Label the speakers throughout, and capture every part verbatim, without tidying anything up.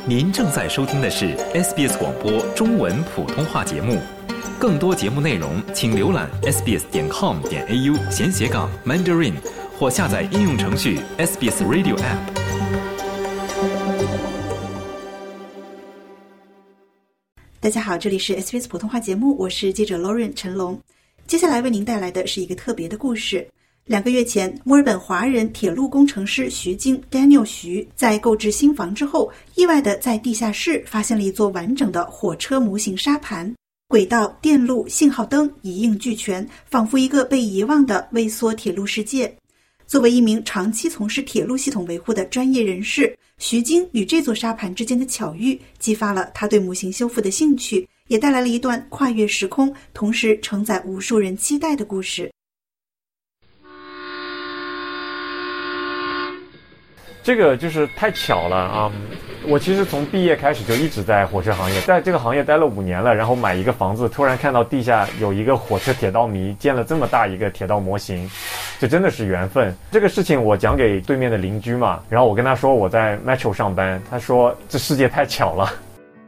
Speaker 1: 您正在收听的是 S B S 广播中文普通话节目，更多节目内容请浏览 s b s 点 com 点 a u 闲斜杠 Mandarin 或下载应用程序 S B S Radio App。
Speaker 2: 大家好，这里是 S B S 普通话节目，我是记者 Lauren 陈龙。接下来为您带来的是一个特别的故事。两个月前，墨尔本华人铁路工程师徐晶 Daniel 徐在购置新房之后，意外地在地下室发现了一座完整的火车模型沙盘，轨道、电路、信号灯一应俱全，仿佛一个被遗忘的微缩铁路世界。作为一名长期从事铁路系统维护的专业人士，徐晶与这座沙盘之间的巧遇，激发了他对模型修复的兴趣，也带来了一段跨越时空，同时承载无数人期待的故事。
Speaker 3: 这个就是太巧了啊！我其实从毕业开始就一直在火车行业，在这个行业待了五年了，然后买一个房子，突然看到地下有一个火车铁道迷建了这么大一个铁道模型，这真的是缘分。这个事情我讲给对面的邻居嘛，然后我跟他说我在 Metro 上班，他说这世界太巧了。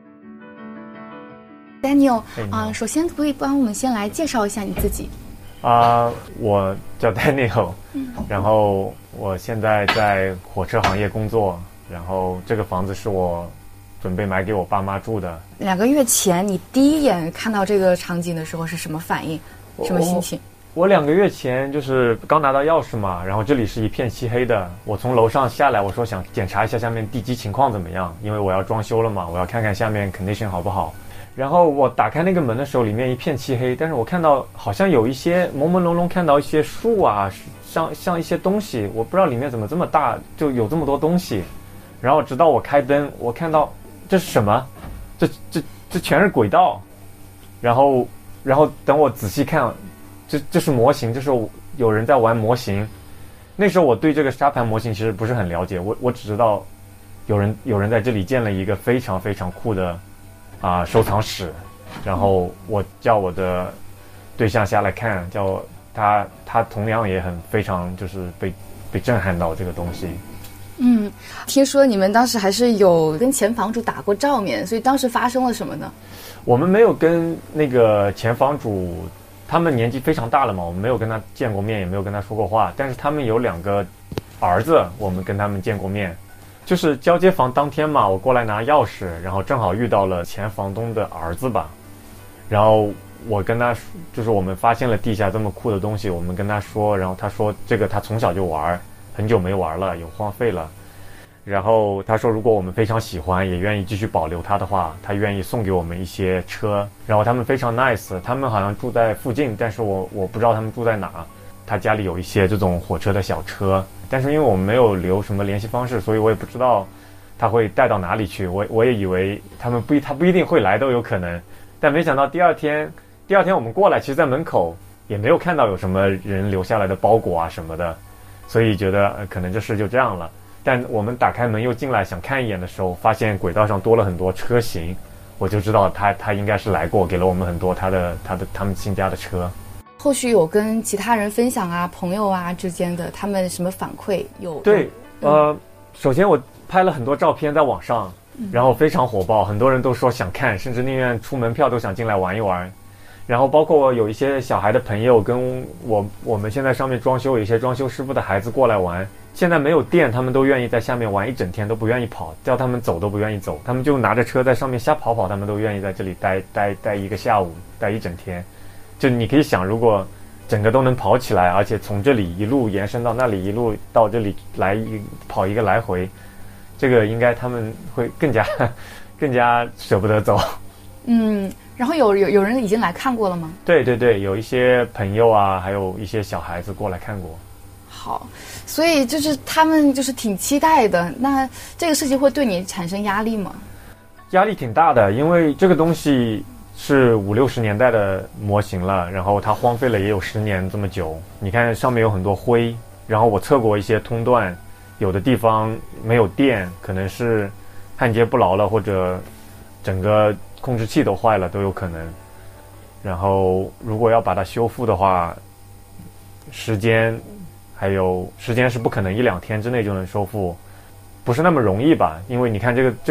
Speaker 4: Daniel 啊、呃，首先可以帮我们先来介绍一下你自己。
Speaker 3: 啊、呃，我叫 Daniel，嗯，然后我现在在火车行业工作，然后这个房子是我准备买给我爸妈住的。
Speaker 4: 两个月前，你第一眼看到这个场景的时候是什么反应？什么心情？
Speaker 3: 我, 我两个月前就是刚拿到钥匙嘛，然后这里是一片漆黑的，我从楼上下来，我说想检查一下下面地基情况怎么样，因为我要装修了嘛，我要看看下面 condition 好不好。然后我打开那个门的时候，里面一片漆黑，但是我看到好像有一些朦朦胧胧看到一些树啊，像像一些东西，我不知道里面怎么这么大，就有这么多东西。然后直到我开灯，我看到这是什么？这这这全是轨道。然后然后等我仔细看，这这是模型，这是有人在玩模型。那时候我对这个沙盘模型其实不是很了解，我我只知道有人有人在这里建了一个非常非常酷的。啊、呃，收藏室，然后我叫我的对象下来看，叫他，他同样也很非常就是被被震撼到这个东西。
Speaker 4: 嗯，听说你们当时还是有跟前房主打过照面，所以当时发生了什么呢？
Speaker 3: 我们没有跟那个前房主，他们年纪非常大了嘛，我们没有跟他见过面，也没有跟他说过话，但是他们有两个儿子，我们跟他们见过面。就是交接房当天嘛，我过来拿钥匙，然后正好遇到了前房东的儿子吧，然后我跟他就是我们发现了地下这么酷的东西，我们跟他说，然后他说这个他从小就玩，很久没玩了，有荒废了，然后他说如果我们非常喜欢，也愿意继续保留它的话，他愿意送给我们一些车，然后他们非常 nice， 他们好像住在附近，但是我我不知道他们住在哪，他家里有一些这种火车的小车。但是因为我们没有留什么联系方式，所以我也不知道他会带到哪里去。我我也以为他们不他不一定会来都有可能，但没想到第二天第二天我们过来，其实在门口也没有看到有什么人留下来的包裹啊什么的，所以觉得、呃、可能这事就这样了。但我们打开门又进来想看一眼的时候，发现轨道上多了很多车型，我就知道他他应该是来过，给了我们很多他的他的他们新家的车。
Speaker 4: 后续有跟其他人分享啊，朋友啊之间的，他们什么反馈有？
Speaker 3: 对，呃，首先我拍了很多照片在网上，然后非常火爆，很多人都说想看，甚至宁愿出门票都想进来玩一玩。然后包括有一些小孩的朋友跟我，我们现在上面装修，有一些装修师傅的孩子过来玩。现在没有电，他们都愿意在下面玩一整天，都不愿意跑，叫他们走都不愿意走，他们就拿着车在上面瞎跑跑，他们都愿意在这里待待待一个下午，待一整天。就你可以想，如果整个都能跑起来，而且从这里一路延伸到那里，一路到这里来一跑一个来回，这个应该他们会更加更加舍不得走。
Speaker 4: 嗯，然后有有有人已经来看过了吗？
Speaker 3: 对对对，有一些朋友啊，还有一些小孩子过来看过。
Speaker 4: 好，所以就是他们就是挺期待的。那这个事情会对你产生压力吗？
Speaker 3: 压力挺大的，因为这个东西是五六十年代的模型了，然后它荒废了也有十年这么久。你看上面有很多灰，然后我测过一些通段，有的地方没有电，可能是焊接不牢了，或者整个控制器都坏了都有可能。然后如果要把它修复的话，时间还有时间是不可能一两天之内就能修复，不是那么容易吧？因为你看这个这个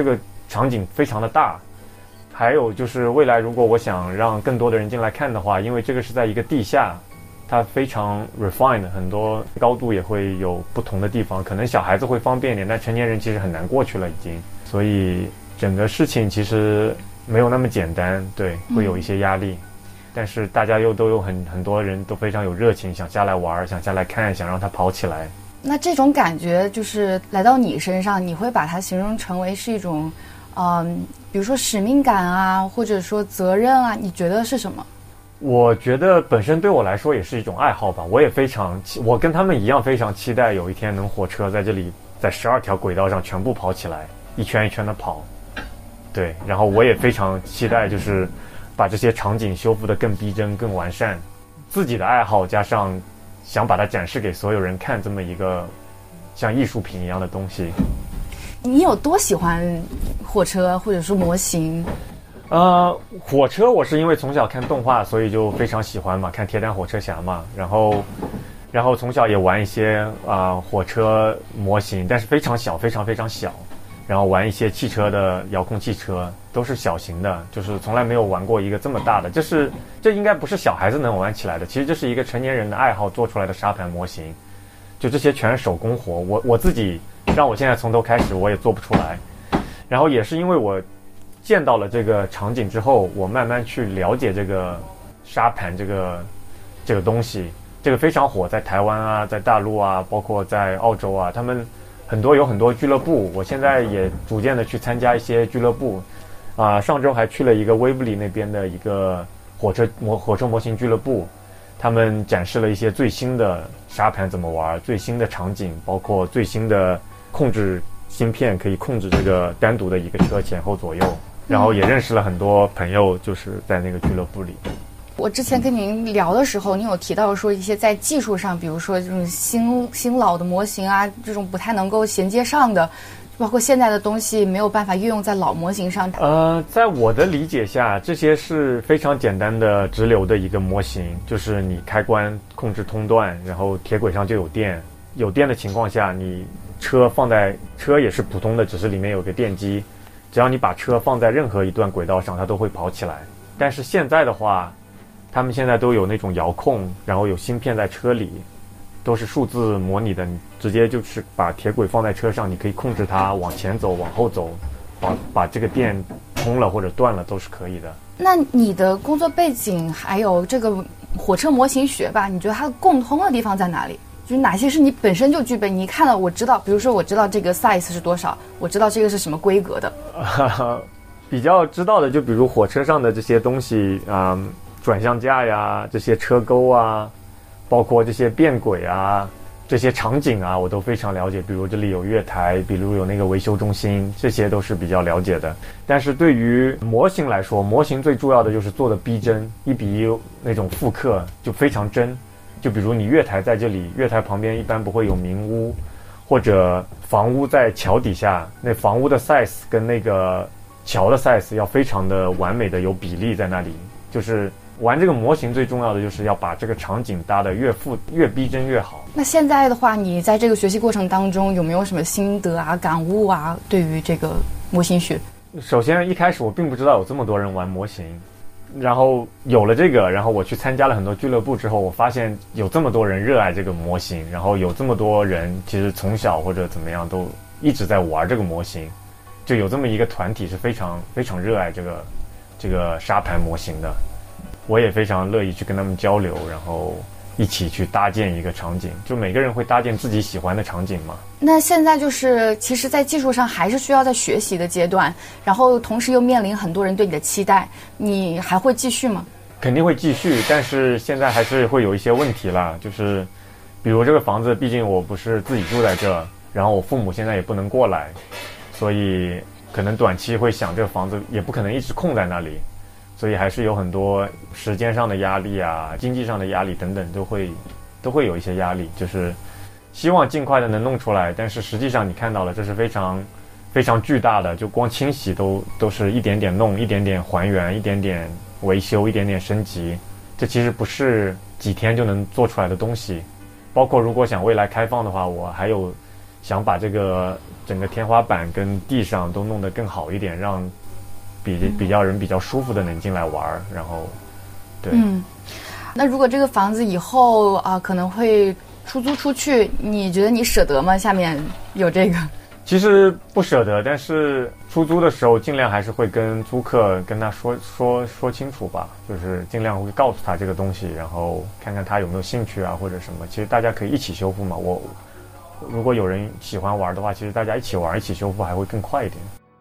Speaker 3: 场景非常的大。还有就是未来如果我想让更多的人进来看的话，因为这个是在一个地下，它非常 refined， 很多高度也会有不同的地方，可能小孩子会方便一点，但成年人其实很难过去了已经。所以整个事情其实没有那么简单，对，会有一些压力。嗯，但是大家又都有很很多人都非常有热情，想下来玩，想下来看，想让它跑起来。
Speaker 4: 那这种感觉就是来到你身上，你会把它形容成为是一种嗯，比如说使命感啊，或者说责任啊，你觉得是什么？
Speaker 3: 我觉得本身对我来说也是一种爱好吧，我也非常我跟他们一样非常期待有一天能火车在这里在十二条轨道上全部跑起来，一圈一圈的跑。对，然后我也非常期待就是把这些场景修复得更逼真更完善，自己的爱好加上想把它展示给所有人看，这么一个像艺术品一样的东西。
Speaker 4: 你有多喜欢火车或者说模型？
Speaker 3: 呃，火车我是因为从小看动画，所以就非常喜欢嘛，看铁胆火车侠嘛，然后然后从小也玩一些啊、呃、火车模型，但是非常小非常非常小，然后玩一些汽车的遥控汽车，都是小型的，就是从来没有玩过一个这么大的，这是这应该不是小孩子能玩起来的，其实这是一个成年人的爱好做出来的沙盘模型，就这些全是手工活，我我自己让我现在从头开始我也做不出来。然后也是因为我见到了这个场景之后，我慢慢去了解这个沙盘这个这个东西，这个非常火，在台湾啊，在大陆啊，包括在澳洲啊，他们很多有很多俱乐部，我现在也逐渐的去参加一些俱乐部啊、呃，上周还去了一个威布里那边的一个火车模火车模型俱乐部，他们展示了一些最新的沙盘怎么玩，最新的场景，包括最新的控制芯片，可以控制这个单独的一个车前后左右，然后也认识了很多朋友，就是在那个俱乐部里。
Speaker 4: 我之前跟您聊的时候，您有提到说一些在技术上，比如说这种新新老的模型啊，这种不太能够衔接上的，包括现在的东西没有办法运用在老模型上。
Speaker 3: 呃，在我的理解下，这些是非常简单的直流的一个模型，就是你开关控制通断，然后铁轨上就有电，有电的情况下，你车放在车也是普通的，只是里面有个电机，只要你把车放在任何一段轨道上，它都会跑起来。但是现在的话，他们现在都有那种遥控，然后有芯片在车里，都是数字模拟的，你直接就是把铁轨放在车上，你可以控制它往前走往后走，把把这个电通了或者断了都是可以的。
Speaker 4: 那你的工作背景还有这个火车模型学吧，你觉得它共通的地方在哪里？就是哪些是你本身就具备，你一看到我知道，比如说我知道这个 size 是多少，我知道这个是什么规格的。
Speaker 3: 呃、比较知道的就比如火车上的这些东西啊、呃，转向架呀，这些车钩啊，包括这些变轨啊，这些场景啊，我都非常了解。比如这里有月台，比如有那个维修中心，这些都是比较了解的。但是对于模型来说，模型最重要的就是做的逼真，一比一那种复刻就非常真。就比如你月台在这里，月台旁边一般不会有明屋，或者房屋在桥底下，那房屋的 size 跟那个桥的 size 要非常的完美的有比例在那里。就是玩这个模型最重要的就是要把这个场景搭得越复越逼真越好。
Speaker 4: 那现在的话，你在这个学习过程当中有没有什么心得啊、感悟啊？对于这个模型学，
Speaker 3: 首先一开始我并不知道有这么多人玩模型。然后有了这个，然后我去参加了很多俱乐部之后，我发现有这么多人热爱这个模型，然后有这么多人其实从小或者怎么样都一直在玩这个模型，就有这么一个团体是非常非常热爱这个这个沙盘模型的。我也非常乐意去跟他们交流，然后一起去搭建一个场景，就每个人会搭建自己喜欢的场景嘛。
Speaker 4: 那现在就是其实在技术上还是需要在学习的阶段，然后同时又面临很多人对你的期待，你还会继续吗？
Speaker 3: 肯定会继续，但是现在还是会有一些问题啦，就是比如这个房子毕竟我不是自己住在这，然后我父母现在也不能过来，所以可能短期会想这个房子也不可能一直空在那里，所以还是有很多时间上的压力啊，经济上的压力等等，都会都会有一些压力，就是希望尽快的能弄出来，但是实际上你看到了，这是非常非常巨大的，就光清洗都都是一点点弄，一点点还原，一点点维修，一点点升级，这其实不是几天就能做出来的东西。包括如果想未来开放的话，我还有想把这个整个天花板跟地上都弄得更好一点，让比比较人比较舒服的能进来玩。然后，对，
Speaker 4: 嗯，那如果这个房子以后啊、呃、可能会出租出去，你觉得你舍得吗？下面有这个。
Speaker 3: 其实不舍得，但是出租的时候尽量还是会跟租客跟他说说说清楚吧，就是尽量会告诉他这个东西，然后看看他有没有兴趣啊或者什么。其实大家可以一起修复嘛，我如果有人喜欢玩的话，其实大家一起玩一起修复还会更快一点。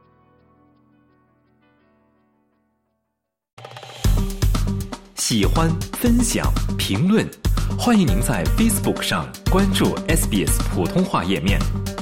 Speaker 1: 喜欢、分享、评论，欢迎您在 Facebook 上关注 S B S 普通话页面。